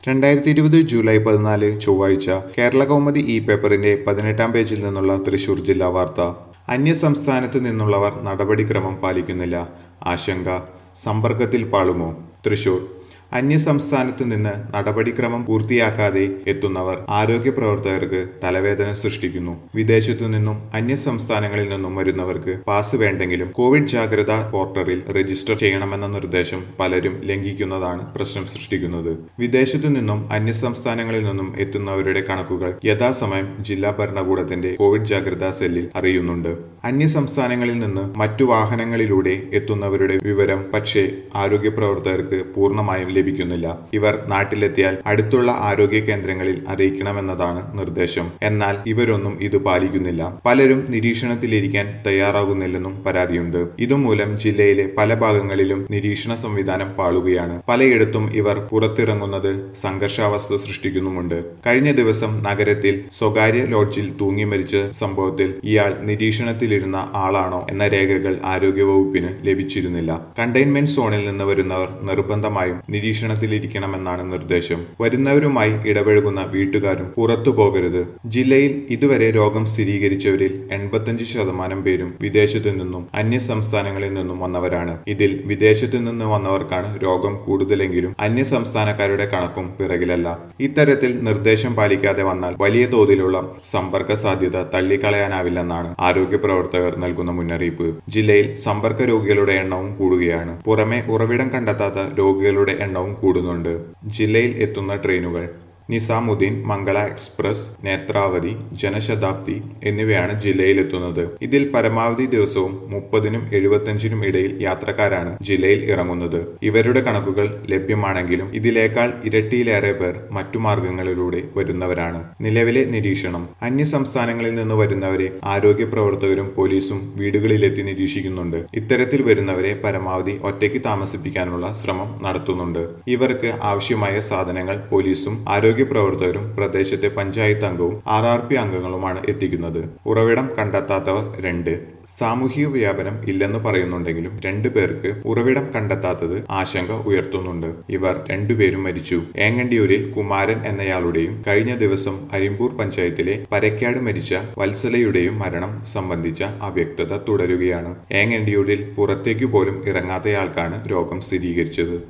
2020 July 14 ചൊവ്വാഴ്ച Kerala Kaumudi E പേപ്പറിന്റെ 18-ാം പേജിൽ നിന്നുള്ള തൃശൂർ ജില്ലാ വാർത്ത. അന്യസംസ്ഥാനത്ത് നിന്നുള്ളവർ നടപടിക്രമം പാലിക്കുന്നില്ല, ആശങ്ക. സമ്പർക്കത്തിൽ പാളുമോ? തൃശൂർ. അന്യസംസ്ഥാനത്ത് നിന്ന് നടപടിക്രമം പൂർത്തിയാക്കാതെ എത്തുന്നവർ ആരോഗ്യ പ്രവർത്തകർക്ക് തലവേദന സൃഷ്ടിക്കുന്നു. വിദേശത്തു നിന്നും അന്യസംസ്ഥാനങ്ങളിൽ നിന്നും വരുന്നവർക്ക് പാസ് വേണ്ടെങ്കിലും കോവിഡ് ജാഗ്രതാ പോർട്ടലിൽ രജിസ്റ്റർ ചെയ്യണമെന്ന നിർദ്ദേശം പലരും ലംഘിക്കുന്നതാണ് പ്രശ്നം സൃഷ്ടിക്കുന്നത്. വിദേശത്തു നിന്നും അന്യസംസ്ഥാനങ്ങളിൽ നിന്നും എത്തുന്നവരുടെ കണക്കുകൾ യഥാസമയം ജില്ലാ ഭരണകൂടത്തിന്റെ കോവിഡ് ജാഗ്രതാ സെല്ലിൽ അറിയുന്നുണ്ട്. അന്യസംസ്ഥാനങ്ങളിൽ നിന്ന് മറ്റു വാഹനങ്ങളിലൂടെ എത്തുന്നവരുടെ വിവരം പക്ഷേ ആരോഗ്യ പ്രവർത്തകർക്ക് പൂർണ്ണമായും ലഭിക്കുന്നില്ല. ഇവർ നാട്ടിലെത്തിയാൽ അടുത്തുള്ള ആരോഗ്യ കേന്ദ്രങ്ങളിൽ അറിയിക്കണമെന്നതാണ് നിർദ്ദേശം. എന്നാൽ ഇവരൊന്നും ഇത് പാലിക്കുന്നില്ല. പലരും നിരീക്ഷണത്തിലിരിക്കാൻ തയ്യാറാകുന്നില്ലെന്നും പരാതിയുണ്ട്. ഇതുമൂലം ജില്ലയിലെ പല ഭാഗങ്ങളിലും നിരീക്ഷണ സംവിധാനം പാളുകയാണ്. പലയിടത്തും ഇവർ പുറത്തിറങ്ങുന്നത് സംഘർഷാവസ്ഥ സൃഷ്ടിക്കുന്നുമുണ്ട്. കഴിഞ്ഞ ദിവസം നഗരത്തിൽ സ്വകാര്യ ലോഡ്ജിൽ തൂങ്ങി മരിച്ച സംഭവത്തിൽ ഇയാൾ നിരീക്ഷണത്തിലിരുന്ന ആളാണോ എന്ന രേഖകൾ ആരോഗ്യവകുപ്പിന് ലഭിച്ചിരുന്നില്ല. കണ്ടെയ്ൻമെന്റ് സോണിൽ നിന്ന് വരുന്നവർ നിർബന്ധമായും നിരീക്ഷണത്തിലിരിക്കണമെന്നാണ് നിർദ്ദേശം. വരുന്നവരുമായി ഇടപഴകുന്ന വീട്ടുകാരും പുറത്തു പോകരുത്. ജില്ലയിൽ ഇതുവരെ രോഗം സ്ഥിരീകരിച്ചവരിൽ 85% പേരും വിദേശത്തു നിന്നും അന്യസംസ്ഥാനങ്ങളിൽ നിന്നും വന്നവരാണ്. ഇതിൽ വിദേശത്തു നിന്ന് വന്നവർക്കാണ് രോഗം കൂടുതലെങ്കിലും അന്യസംസ്ഥാനക്കാരുടെ കണക്കും പിറകിലല്ല. ഇത്തരത്തിൽ നിർദ്ദേശം പാലിക്കാതെ വന്നാൽ വലിയ തോതിലുള്ള സമ്പർക്ക സാധ്യത തള്ളിക്കളയാനാവില്ലെന്നാണ് ആരോഗ്യ പ്രവർത്തകർ നൽകുന്ന മുന്നറിയിപ്പ്. ജില്ലയിൽ സമ്പർക്ക രോഗികളുടെ എണ്ണവും കൂടുകയാണ്. പുറമെ ഉറവിടം കണ്ടെത്താത്ത രോഗികളുടെ എണ്ണവും കൂടുന്നുണ്ട്. ജില്ലയിൽ എത്തുന്ന ട്രെയിനുകൾ നിസാമുദ്ദീൻ, മംഗള എക്സ്പ്രസ്, നേത്രാവതി, ജനശതാബ്ദി എന്നിവയാണ് ജില്ലയിലെത്തുന്നത്. ഇതിൽ പരമാവധി ദിവസവും 30-നും 75-നും ഇടയിൽ യാത്രക്കാരാണ് ജില്ലയിൽ ഇറങ്ങുന്നത്. ഇവരുടെ കണക്കുകൾ ലഭ്യമാണെങ്കിലും ഇതിലേക്കാൾ ഇരട്ടിയിലേറെ പേർ മറ്റു മാർഗങ്ങളിലൂടെ വരുന്നവരാണ്. നിലവിലെ നിരീക്ഷണം. അന്യസംസ്ഥാനങ്ങളിൽ നിന്ന് വരുന്നവരെ ആരോഗ്യ പ്രവർത്തകരും പോലീസും വീടുകളിലെത്തി നിരീക്ഷിക്കുന്നുണ്ട്. ഇത്തരത്തിൽ വരുന്നവരെ പരമാവധി ഒറ്റയ്ക്ക് താമസിപ്പിക്കാനുള്ള ശ്രമം നടത്തുന്നുണ്ട്. ഇവർക്ക് ആവശ്യമായ സാധനങ്ങൾ പോലീസും ആരോഗ്യ പ്രവർത്തകരും പ്രദേശത്തെ പഞ്ചായത്ത് അംഗവും RRP അംഗങ്ങളുമാണ് എത്തിക്കുന്നത്. ഉറവിടം കണ്ടെത്താത്തവർ 2. സാമൂഹിക വ്യാപനം ഇല്ലെന്ന് പറയുന്നുണ്ടെങ്കിലും 2 പേർക്ക് ഉറവിടം കണ്ടെത്താത്തത് ആശങ്ക ഉയർത്തുന്നുണ്ട്. ഇവർ 2 പേരും മരിച്ചു. ഏങ്ങണ്ടിയൂരിൽ കുമാരൻ എന്നയാളുടെയും കഴിഞ്ഞ ദിവസം അരിമ്പൂർ പഞ്ചായത്തിലെ പരക്കാട് മരിച്ച വത്സലയുടെയും മരണം സംബന്ധിച്ച അവ്യക്തത തുടരുകയാണ്. ഏങ്ങണ്ടിയൂരിൽ പുറത്തേക്കു പോലും ഇറങ്ങാത്തയാൾക്കാണ് രോഗം സ്ഥിരീകരിച്ചത്.